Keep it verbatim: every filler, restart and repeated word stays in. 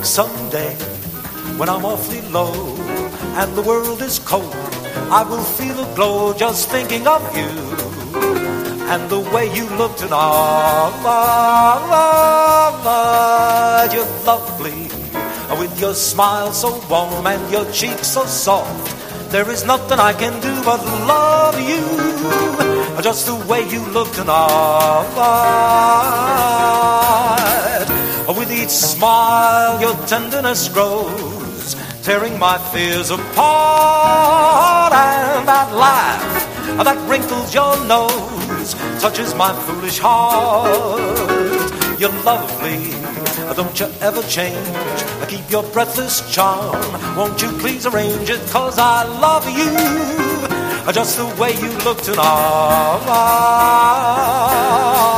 Someday, when I'm awfully low and the world is cold, I will feel a glow just thinking of you and the way you look tonight. You're lovely with your smile so warm and your cheeks so soft. There is nothing I can do but love you, just the way you look tonight. With each smile your tenderness grows, tearing my fears apart. And that laugh that wrinkles your nose touches my foolish heart. You're lovely, don't you ever change. Keep your breathless charm, won't you please arrange it? 'Cause I love you, just the way you look tonight.